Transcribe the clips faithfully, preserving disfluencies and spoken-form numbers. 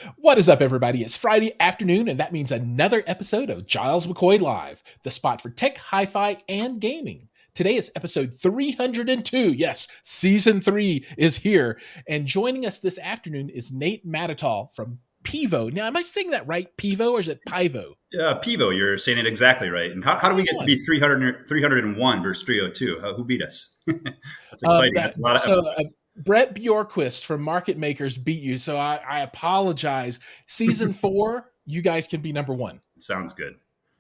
What is up, everybody? It's Friday afternoon, and that means another episode of Giles McCoy Live, the spot for tech, hi-fi, and gaming. Today is episode three hundred two. Yes, season three is here. And joining us this afternoon is Nate Matatal from Pivo. Now, am I saying that right? Pivo, or is it Pivo? Uh, Pivo, you're saying it exactly right. And how, how do we get to be three hundred, three hundred one versus three oh two? How, who beat us? That's exciting. Um, that, That's a lot of so, uh, Brett Bjorquist from Market Makers beat you, so I, I apologize. Season four, you guys can be number one. Sounds good.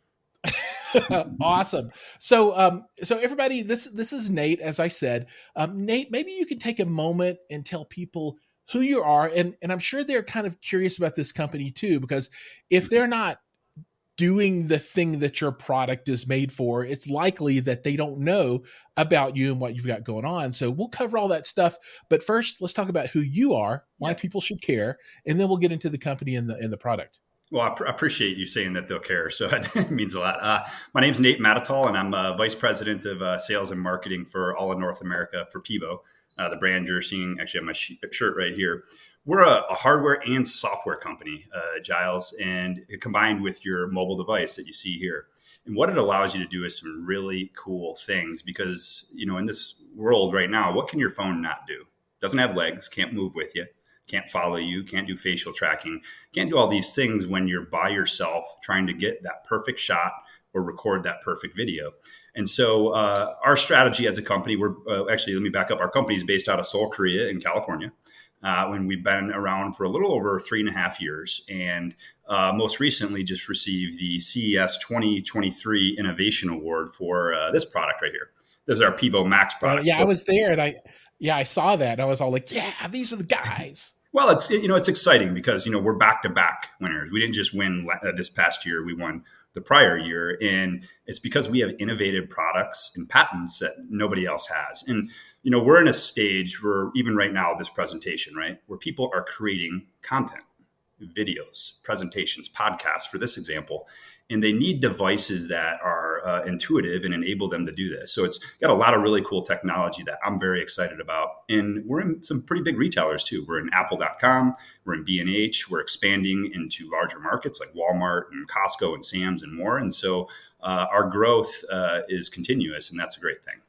Awesome. So, um, so everybody, this this is Nate. As I said, um, Nate, maybe you can take a moment and tell people who you are, and and I'm sure they're kind of curious about this company too, because if they're not doing the thing that your product is made for, it's likely that they don't know about you and what you've got going on. So we'll cover all that stuff. But first, let's talk about who you are, why people should care, and then we'll get into the company and the and the product. Well, I, pr- I appreciate you saying that they'll care. So it means a lot. Uh, my name's Nate Matatal, and I'm uh, Vice President of uh, Sales and Marketing for all of North America for Pivo, uh, the brand you're seeing actually on my sh- shirt right here. We're a, a hardware and software company, uh, Giles, and combined with your mobile device that you see here. And what it allows you to do is some really cool things because, you know, in this world right now, what can your phone not do? Doesn't have legs, can't move with you, can't follow you, can't do facial tracking, can't do all these things when you're by yourself trying to get that perfect shot or record that perfect video. And so uh, our strategy as a company, we're uh, actually, let me back up. Our company is based out of Seoul, Korea in California. Uh, when we've been around for a little over three and a half years, and uh, most recently just received the C E S twenty twenty-three Innovation Award for uh, this product right here. This is our Pivo Max product. Uh, yeah, so, I was there, and I, yeah, I saw that. I was all like, yeah, these are the guys. Well, it's you know it's exciting because you know we're back to back winners. We didn't just win uh, this past year; we won the prior year, and it's because we have innovative products and patents that nobody else has. And you know, we're in a stage where even right now, this presentation, right, where people are creating content, videos, presentations, podcasts, for this example, and they need devices that are uh, intuitive and enable them to do this. So it's got a lot of really cool technology that I'm very excited about. And we're in some pretty big retailers too. We're in Apple dot com, we're in B and H, we're expanding into larger markets like Walmart and Costco and Sam's and more. And so uh, our growth uh, is continuous, and that's a great thing.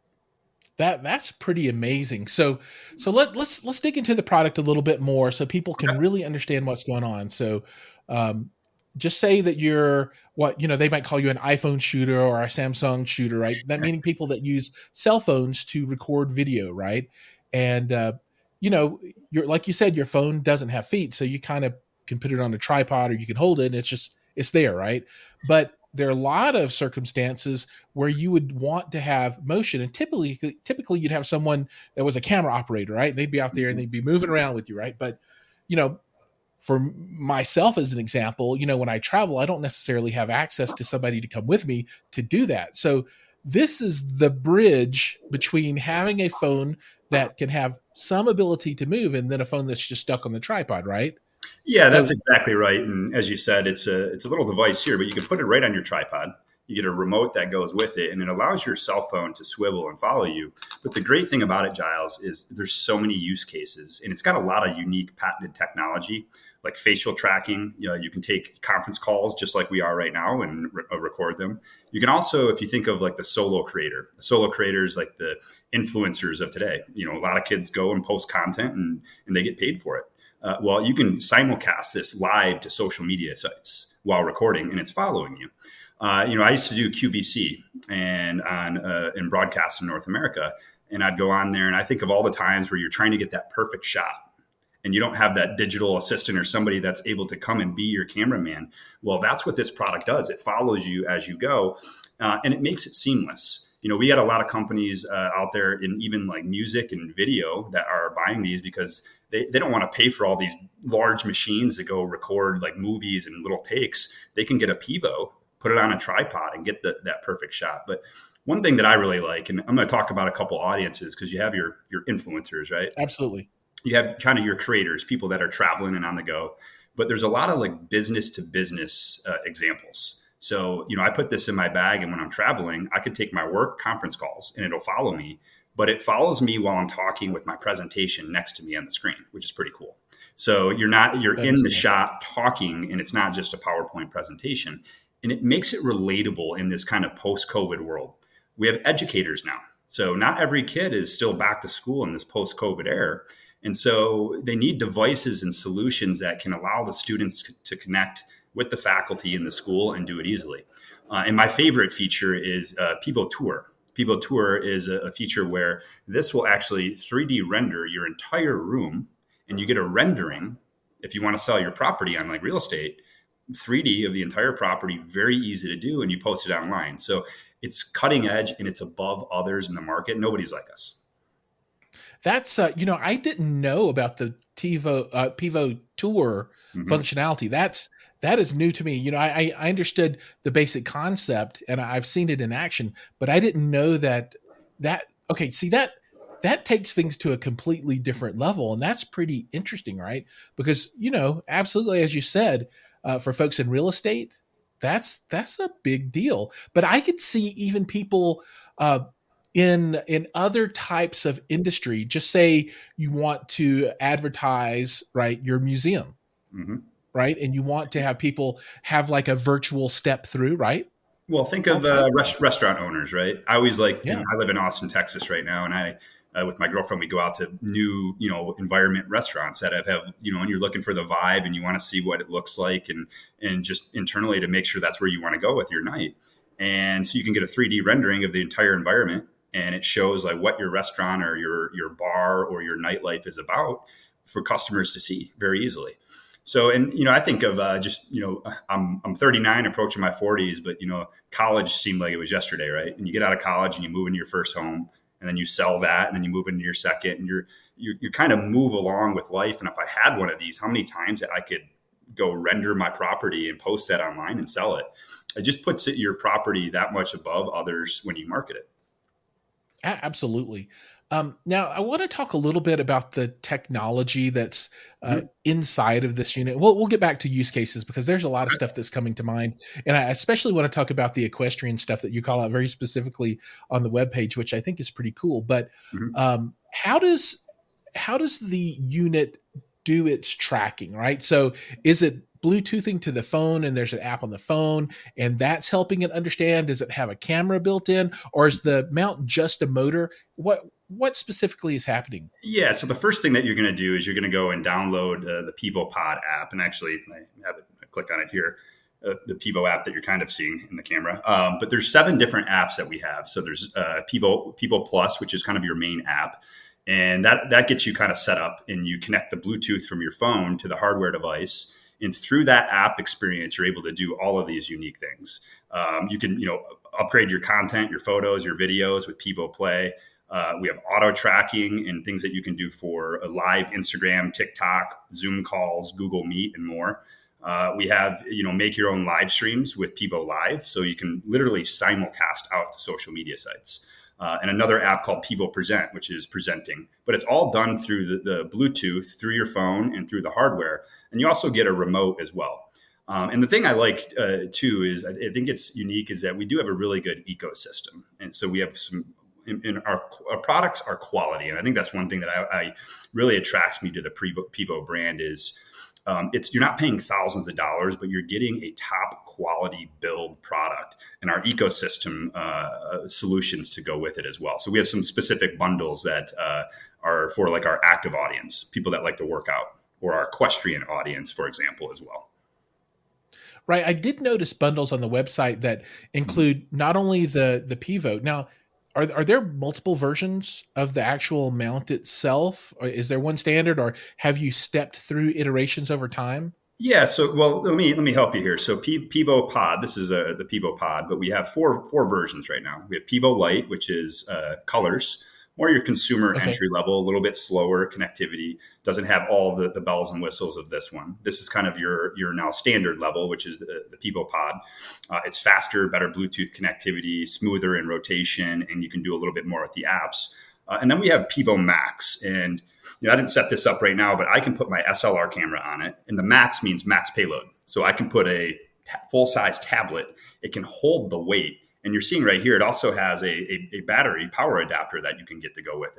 That that's pretty amazing. So so let let's let's dig into the product a little bit more so people can really understand what's going on. So um, just say that you're what you know they might call you an iPhone shooter or a Samsung shooter, right? That meaning people that use cell phones to record video, right? And uh, you know, you're like you said, your phone doesn't have feet, so you kind of can put it on a tripod or you can hold it, and it's just it's there, right? But there are a lot of circumstances where you would want to have motion, and typically, typically you'd have someone that was a camera operator, right? They'd be out there and they'd be moving around with you, right? But you know, for myself as an example, you know, when I travel, I don't necessarily have access to somebody to come with me to do that. So this is the bridge between having a phone that can have some ability to move and then a phone that's just stuck on the tripod, right? Yeah, that's so, exactly right. And as you said, it's a it's a little device here, but you can put it right on your tripod. You get a remote that goes with it, and it allows your cell phone to swivel and follow you. But the great thing about it, Giles, is there's so many use cases, and it's got a lot of unique patented technology, like facial tracking. You know, you can take conference calls just like we are right now and re- record them. You can also, if you think of like the solo creator, the solo creators, like the influencers of today, you know, a lot of kids go and post content and, and they get paid for it. Uh, well, you can simulcast this live to social media sites while recording, and it's following you. Uh, you know, I used to do Q V C and on uh, in broadcast in North America, and I'd go on there, and I think of all the times where you're trying to get that perfect shot, and you don't have that digital assistant or somebody that's able to come and be your cameraman. Well, that's what this product does. It follows you as you go, uh, and it makes it seamless. You know, we had a lot of companies uh, out there in even like music and video that are buying these because they, they don't want to pay for all these large machines to go record like movies and little takes. They can get a Pivo, put it on a tripod and get the, that perfect shot. But one thing that I really like, and I'm going to talk about a couple audiences because you have your your influencers, right? Absolutely. You have kind of your creators, people that are traveling and on the go. But there's a lot of like business to business uh, examples. So, you know, I put this in my bag, and when I'm traveling, I could take my work conference calls and it'll follow me, but it follows me while I'm talking with my presentation next to me on the screen, which is pretty cool. So you're not, you're That in is the cool. shop talking, and it's not just a PowerPoint presentation. And it makes it relatable in this kind of post-COVID world. We have educators now. So not every kid is still back to school in this post-COVID era. And so they need devices and solutions that can allow the students to connect with the faculty in the school and do it easily. Uh, and my favorite feature is uh, Pivo Tour. Pivo Tour is a, a feature where this will actually three D render your entire room, and you get a rendering if you want to sell your property on like real estate, three D of the entire property, very easy to do, and you post it online. So it's cutting edge and it's above others in the market. Nobody's like us. That's uh, you know, I didn't know about the Pivo uh, Pivo Tour Mm-hmm. functionality. That's that is new to me. You know, I I understood the basic concept and I've seen it in action, but I didn't know that that okay, see that that takes things to a completely different level, and that's pretty interesting, right? Because, you know, absolutely, as you said, uh, for folks in real estate, that's that's a big deal. But I could see even people uh, in in other types of industry. Just say you want to advertise, right, your museum, Mm-hmm. right, and you want to have people have like a virtual step through, right? Well, think All of uh, kinds of res- restaurant owners, right? I always like, and yeah, I live in Austin, Texas right now, and I, uh, with my girlfriend, we go out to new, you know, environment restaurants that have, have, you know, and you're looking for the vibe and you want to see what it looks like, and and just internally to make sure that's where you want to go with your night. And so you can get a three D rendering of the entire environment, and it shows like what your restaurant or your your bar or your nightlife is about for customers to see very easily. So, and, you know, I think of uh, just, you know, I'm, I'm thirty-nine, approaching my forties, but, you know, college seemed like it was yesterday, right? And you get out of college and you move into your first home, and then you sell that, and then you move into your second, and you're, you, you kind of move along with life. And if I had one of these, how many times that I could go render my property and post that online and sell it? It just puts it, your property that much above others when you market it. a- absolutely. Um, now, I want to talk a little bit about the technology that's uh, Mhm. inside of this unit. We'll, we'll get back to use cases because there's a lot of stuff that's coming to mind. And I especially want to talk about the equestrian stuff that you call out very specifically on the webpage, which I think is pretty cool. But Mhm. um, how does how does the unit do its tracking, right? So is it Bluetoothing to the phone and there's an app on the phone and that's helping it understand? Does it have a camera built in, or is the mount just a motor? What what specifically is happening? Yeah. So the first thing that you're going to do is you're going to go and download uh, the Pivo Pod app. And actually, I have it, I click on it here, uh, the Pivo app that you're kind of seeing in the camera. Um, but there's seven different apps that we have. So there's uh, Pivo, Pivo Plus, which is kind of your main app. And that, that gets you kind of set up, and you connect the Bluetooth from your phone to the hardware device. And through that app experience, you're able to do all of these unique things. Um, you can, you know, upgrade your content, your photos, your videos with Pivo Play. Uh, we have auto tracking and things that you can do for a live Instagram, TikTok, Zoom calls, Google Meet, and more. Uh, we have, you know, make your own live streams with Pivo Live. So you can literally simulcast out to social media sites. Uh, and another app called Pivo Present, which is presenting. But it's all done through the, the Bluetooth, through your phone, and through the hardware. And you also get a remote as well. Um, and the thing I like, uh, too, is I, I think it's unique is that we do have a really good ecosystem. And so we have some, in, in our, our products are quality. And I think that's one thing that I, I really attracts me to the Pivo, Pivo brand is um, it's, you're not paying thousands of dollars, but you're getting a top quality build product, and our ecosystem uh, solutions to go with it as well. So we have some specific bundles that uh, are for like our active audience, people that like to work out, or our equestrian audience, for example, as well. Right. I did notice bundles on the website that include not only the the Pivo. Now, are are there multiple versions of the actual mount itself? Or is there one standard, or have you stepped through iterations over time? Yeah. So, well, let me let me help you here. So, P- Pivo Pod. This is a, the Pivo Pod, but we have four four versions right now. We have Pivo Lite, which is uh, colors, more your consumer Okay. entry level, a little bit slower connectivity. Doesn't have all the, the bells and whistles of this one. This is kind of your your now standard level, which is the, the Pivo Pod. Uh, it's faster, better Bluetooth connectivity, smoother in rotation, and you can do a little bit more with the apps. Uh, and then we have Pivo Max, and you know, I didn't set this up right now, but I can put my S L R camera on it, and the max means max payload. So I can put a t- full-size tablet. It can hold the weight. And you're seeing right here, it also has a, a, a battery power adapter that you can get to go with it.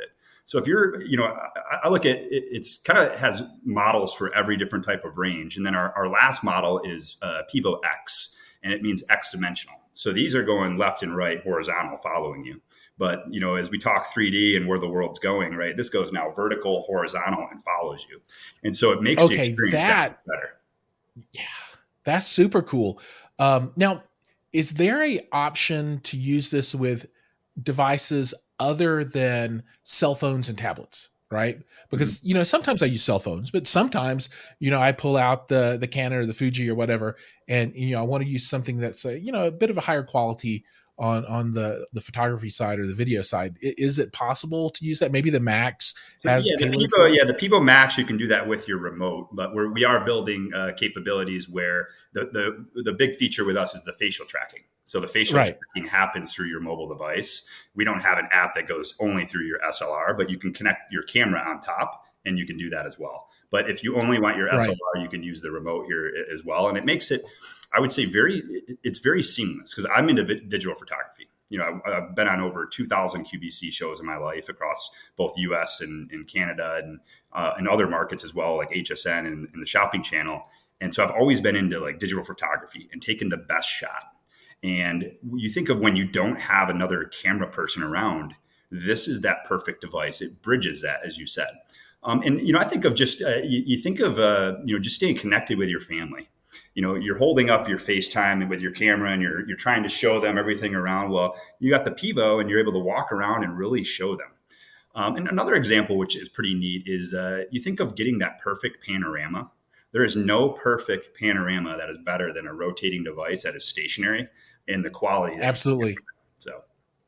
So if you're, you know, I, I look at it, it's kind of has models for every different type of range. And then our, our last model is uh, Pivo X, and it means X dimensional. So these are going left and right, horizontal, following you. But, you know, as we talk three D and where the world's going, right, this goes now vertical, horizontal, and follows you. And so it makes okay, the experience that, better. Yeah, that's super cool. Um, now, is there a option to use this with devices other than cell phones and tablets, right? Because, mm-hmm. you know, sometimes I use cell phones, but sometimes, you know, I pull out the the Canon or the Fuji or whatever, and, you know, I want to use something that's, a, you know, a bit of a higher quality on on the the photography side or the video side. Is it possible to use that? Maybe the Max has yeah, the Pivo, yeah, the Pivo Max, you can do that with your remote, but we're, we are building uh, capabilities where the, the the big feature with us is the facial tracking. So the facial right. tracking happens through your mobile device. We don't have an app that goes only through your S L R, but you can connect your camera on top, and you can do that as well. But if you only want your S L R, right. you can use the remote here as well. And it makes it, I would say, very, it's very seamless because I'm into digital photography. You know, I've been on over two thousand Q V C shows in my life across both U S and, and Canada and uh, and other markets as well, like H S N and, and the Shopping Channel. And so I've always been into like digital photography and taking the best shot. And you think of when you don't have another camera person around, this is that perfect device. It bridges that, as you said. Um, and, you know, I think of just, uh, you, you think of, uh, you know, just staying connected with your family. You know, you're holding up your FaceTime with your camera and you're, you're trying to show them everything around. Well, you got the Pivo and you're able to walk around and really show them. Um, and another example, which is pretty neat, is uh, you think of getting that perfect panorama. There is no perfect panorama that is better than a rotating device that is stationary and the quality. Absolutely. So,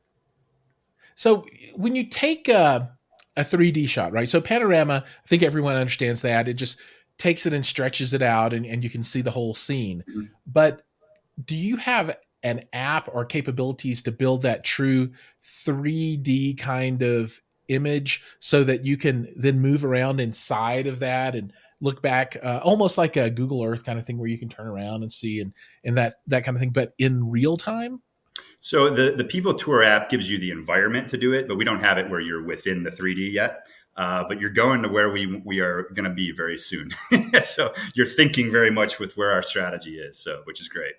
so when you take a, a three D shot, right? So panorama, I think everyone understands that. It just takes it and stretches it out and, and you can see the whole scene. Mm-hmm. But do you have an app or capabilities to build that true three D kind of image so that you can then move around inside of that and look back, uh, almost like a Google Earth kind of thing where you can turn around and see and, and that, that kind of thing, but in real time? So the, the Pivo Tour app gives you the environment to do it, but we don't have it where you're within the three D yet. Uh, but you're going to where we we are going to be very soon. So you're thinking very much with where our strategy is, so which is great.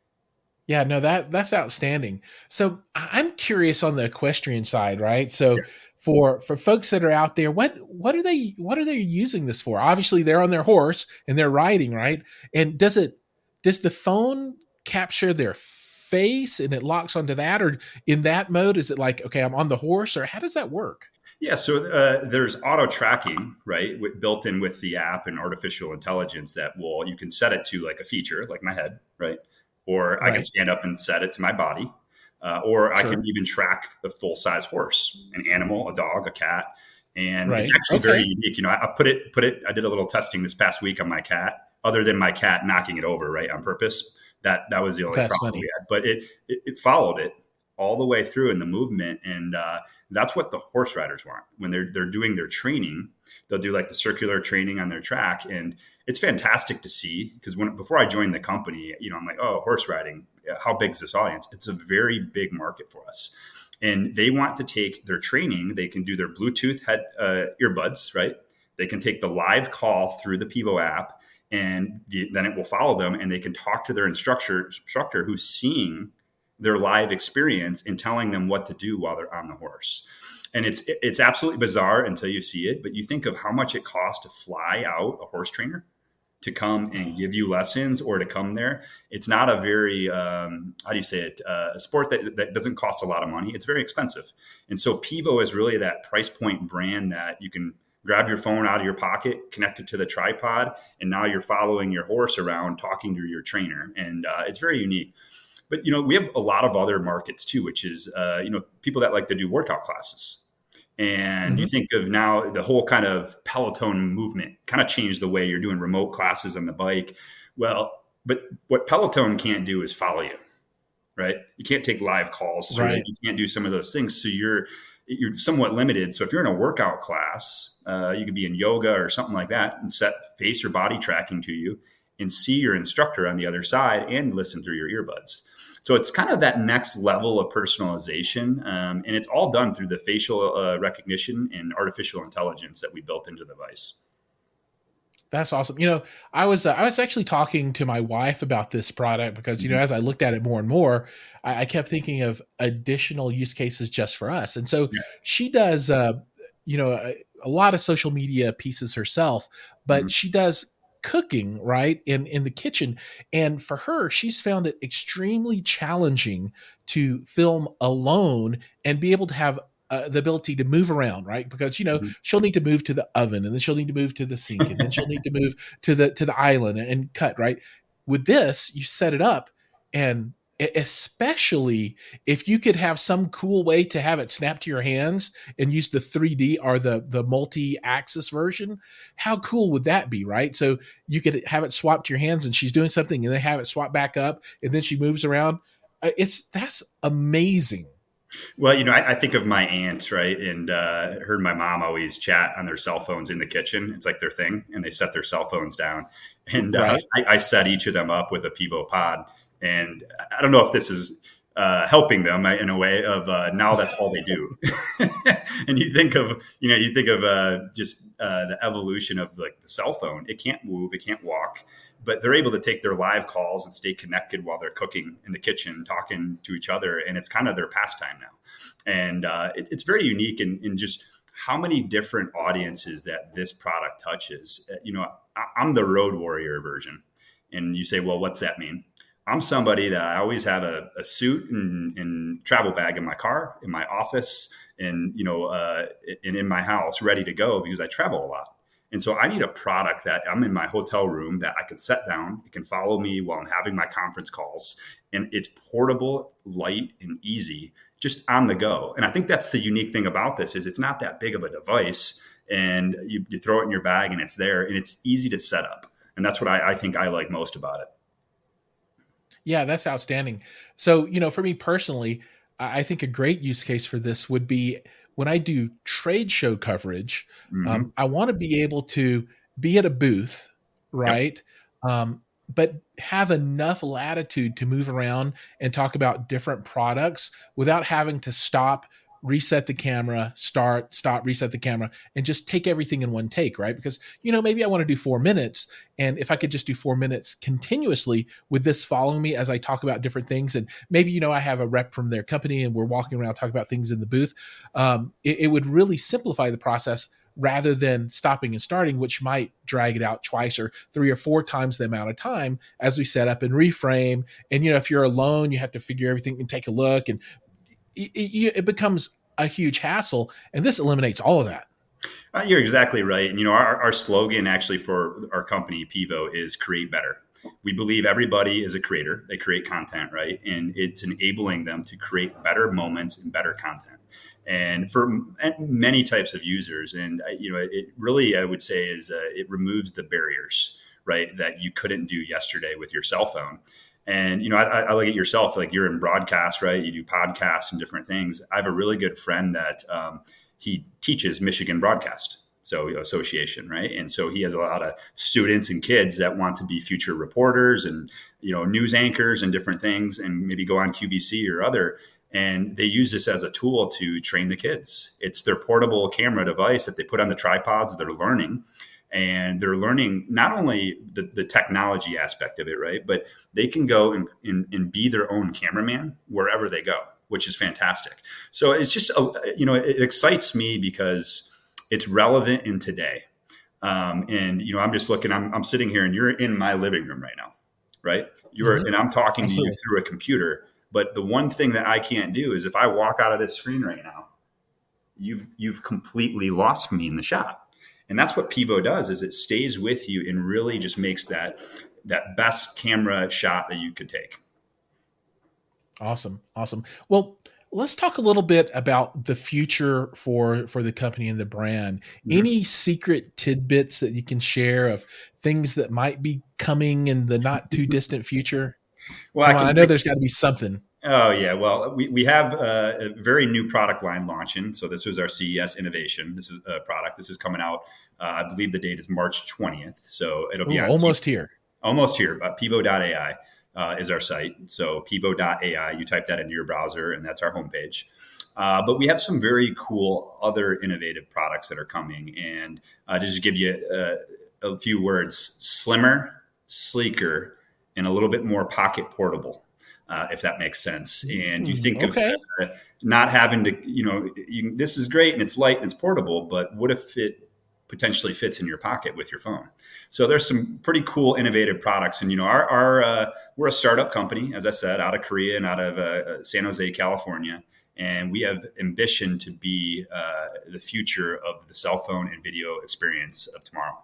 Yeah, no, that that's outstanding. So I'm curious on the equestrian side, right? So yes. for for folks that are out there, what what are they what are they using this for? Obviously, they're on their horse and they're riding, right? And does it does the phone capture their face and it locks onto that, or in that mode, is it like, okay, I'm on the horse, or how does that work? Yeah, so uh, there's auto tracking, right, with, built in with the app and artificial intelligence that will, you can set it to like a feature, like my head, right? Or right. I can stand up and set it to my body, uh, or sure. I can even track the full size horse, an animal, a dog, a cat, and right. it's actually okay. very unique. You know, I, I put it, put it. I did a little testing this past week on my cat. Other than my cat knocking it over, right, on purpose, that that was the only that's problem funny. we had. But it, it it followed it all the way through in the movement, and uh, that's what the horse riders want when they're they're doing their training. They'll do like the circular training on their track, and it's fantastic to see because when before I joined the company, you know, I'm like, oh, horse riding, how big is this audience? It's a very big market for us, and they want to take their training. They can do their Bluetooth head uh, earbuds, right? They can take the live call through the Pivo app, and the, then it will follow them, and they can talk to their instructor instructor who's seeing their live experience and telling them what to do while they're on the horse. And it's it's absolutely bizarre until you see it, but you think of how much it costs to fly out a horse trainer to come and give you lessons or to come there. It's not a very, um, how do you say it, uh, a sport that, that doesn't cost a lot of money. It's very expensive. And so Pivo is really that price point brand that you can grab your phone out of your pocket, connect it to the tripod, and now you're following your horse around talking to your trainer. And uh, it's very unique. But, you know, we have a lot of other markets too, which is, uh, you know, people that like to do workout classes. And mm-hmm. you think of now the whole kind of Peloton movement kind of changed the way you're doing remote classes on the bike. Well, but what Peloton can't do is follow you, right? You can't take live calls. Right. You can't do some of those things. So you're, you're somewhat limited. So if you're in a workout class, uh, you could be in yoga or something like that and set face or body tracking to you. and see your instructor on the other side and listen through your earbuds. So it's kind of that next level of personalization. Um, and it's all done through the facial uh, recognition and artificial intelligence that we built into the device. That's awesome. You know, I was uh, I was actually talking to my wife about this product because, you know, as I looked at it more and more, I, I kept thinking of additional use cases just for us. And so yeah. she does, uh, you know, a, a lot of social media pieces herself, but mm-hmm. she does cooking, right, in in the kitchen. And for her, she's found it extremely challenging to film alone and be able to have Uh, the ability to move around, right? Because, you know, mm-hmm. she'll need to move to the oven, and then she'll need to move to the sink, and then she'll need to move to the to the island and, and cut, right? With this, you set it up, and especially if you could have some cool way to have it snap to your hands and use the three D or the the multi-axis version, how cool would that be, right? So you could have it swap to your hands, and she's doing something, and then have it swap back up, and then she moves around. It's that's amazing. Well, you know, I, I think of my aunt, right? And uh, her and my mom always chat on their cell phones in the kitchen. It's like their thing, and they set their cell phones down. And right. uh, I, I set each of them up with a Pivo Pod. And I don't know if this is uh, helping them in a way of uh, now that's all they do. And you think of, you know, you think of uh, just uh, the evolution of like the cell phone. It can't move, it can't walk, but they're able to take their live calls and stay connected while they're cooking in the kitchen, talking to each other. And it's kind of their pastime now. And uh, it, it's very unique in, in just how many different audiences that this product touches. Uh, you know, I, I'm the road warrior version. And you say, well, what's that mean? I'm somebody that I always have a, a suit and, and travel bag in my car, in my office, and, you know, uh, and in my house ready to go because I travel a lot. And so I need a product that I'm in my hotel room that I can set down. It can follow me while I'm having my conference calls. And it's portable, light, and easy, just on the go. And I think that's the unique thing about this is it's not that big of a device. And you, you throw it in your bag and it's there. And it's easy to set up. And that's what I, I think I like most about it. Yeah, that's outstanding. So, you know, for me personally, I think a great use case for this would be when I do trade show coverage, mm-hmm. um, I want to be able to be at a booth, right? Yep. Um, but have enough latitude to move around and talk about different products without having to stop, reset the camera, start, stop, reset the camera, and just take everything in one take, right? Because, you know, maybe I want to do four minutes. And if I could just do four minutes continuously with this following me as I talk about different things, and maybe, you know, I have a rep from their company and we're walking around talking about things in the booth, um, it, it would really simplify the process rather than stopping and starting, which might drag it out twice or three or four times the amount of time as we set up and reframe. And, you know, if you're alone, you have to figure everything and take a look, and it, it becomes a huge hassle. And this eliminates all of that. Uh, you're exactly right. And, you know, our, our slogan actually for our company, Pivo, is create better. We believe everybody is a creator. They create content, right? And it's enabling them to create better moments and better content. And for many types of users, and, you know, it really, I would say, is uh, it removes the barriers, right, that you couldn't do yesterday with your cell phone. And, you know, I, I look at yourself, like you're in broadcast, right? You do podcasts and different things. I have a really good friend that um, he teaches Michigan Broadcast so Association, right? And so he has a lot of students and kids that want to be future reporters and, you know, news anchors and different things, and maybe go on Q V C or other. And they use this as a tool to train the kids. It's their portable camera device that they put on the tripods. They're learning. And they're learning not only the, the technology aspect of it, right? But they can go and, and, and be their own cameraman wherever they go, which is fantastic. So it's just, a, you know, it excites me because it's relevant in today. Um, and, you know, I'm just looking, I'm, I'm sitting here and you're in my living room right now, right? You're, mm-hmm. and I'm talking Absolutely. to you through a computer. But the one thing that I can't do is if I walk out of this screen right now, you've, you've completely lost me in the shot. And that's what Pivo does, is it stays with you and really just makes that that best camera shot that you could take. Awesome. Awesome. Well, let's talk a little bit about the future for, for the company and the brand. Mm-hmm. Any secret tidbits that you can share of things that might be coming in the not too distant future? Well, I, can, I know there's got to be something. Oh, yeah. Well, we, we have a, a very new product line launching. So this was our C E S innovation. This is a product. This is coming out. Uh, I believe the date is March twentieth. So it'll be Ooh, on almost here. almost here, but pivo dot A I uh, is our site. So pivo dot A I, you type that into your browser, and that's our homepage. Uh, but we have some very cool other innovative products that are coming. And uh, to just give you a, a few words: slimmer, sleeker, and a little bit more pocket portable, uh, if that makes sense. And you think okay. of uh, not having to, you know, you, this is great and it's light and it's portable, but what if it potentially fits in your pocket with your phone? So there's some pretty cool innovative products. And, you know, our, our uh, we're a startup company, as I said, out of Korea and out of uh, San Jose, California. And we have ambition to be uh, the future of the cell phone and video experience of tomorrow.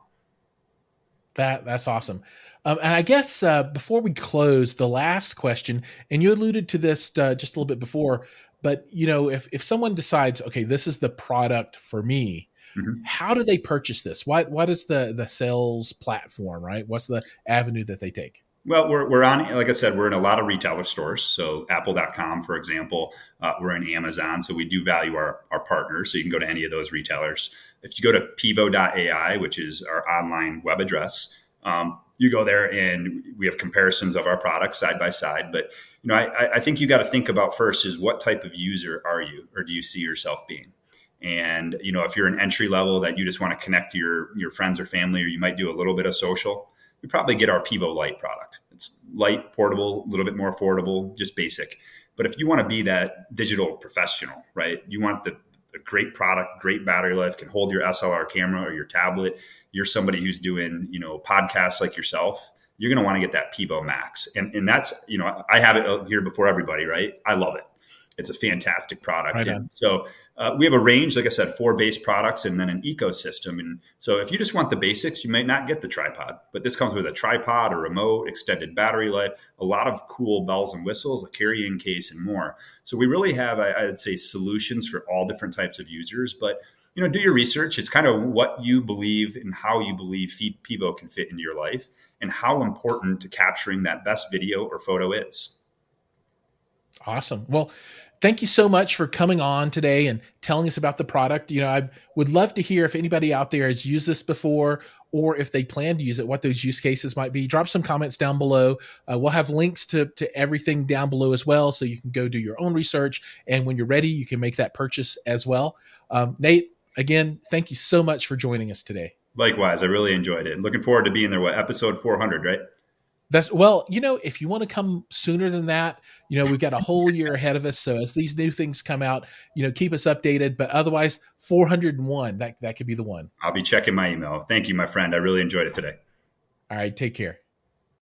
That that's awesome. Um, and I guess uh, before we close, the last question, and you alluded to this uh, just a little bit before, but you know, if if someone decides, okay, this is the product for me, mm-hmm. how do they purchase this? What what is the the sales platform, right? What's the avenue that they take? Well, we're, we're on, like I said, we're in a lot of retailer stores. So apple dot com, for example, uh, we're in Amazon. So we do value our, our partners. So you can go to any of those retailers. If you go to pivo dot A I, which is our online web address, um, you go there and we have comparisons of our products side by side. But, you know, I, I think you got to think about first is what type of user are you, or do you see yourself being? And, you know, if you're an entry level that you just want to connect to your, your friends or family, or you might do a little bit of social, we probably get our Pivo Lite product. It's light, portable, a little bit more affordable, just basic. But if you want to be that digital professional, right? You want the, the great product, great battery life, can hold your S L R camera or your tablet. You're somebody who's doing, you know, podcasts like yourself. You're going to want to get that Pivo Max. And, and that's, you know, I have it here before everybody, right? I love it. It's a fantastic product. Right. And so uh, we have a range, like I said, four base products and then an ecosystem. And so if you just want the basics, you might not get the tripod, but this comes with a tripod, a remote, extended battery life, a lot of cool bells and whistles, a carrying case, and more. So we really have, I, I'd say, solutions for all different types of users. But, you know, do your research. It's kind of what you believe and how you believe Pivo can fit into your life and how important capturing that best video or photo is. Awesome. Well, thank you so much for coming on today and telling us about the product. You know, I would love to hear if anybody out there has used this before or if they plan to use it, what those use cases might be. Drop some comments down below. Uh, we'll have links to, to everything down below as well, so you can go do your own research. And when you're ready, you can make that purchase as well. Um, Nate, again, thank you so much for joining us today. Likewise, I really enjoyed it. Looking forward to being there. What, episode four hundred, right? That's well, you know, if you want to come sooner than that, you know, we've got a whole year ahead of us. So as these new things come out, you know, keep us updated. But otherwise, four hundred one, that, that could be the one. I'll be checking my email. Thank you, my friend. I really enjoyed it today. All right. Take care.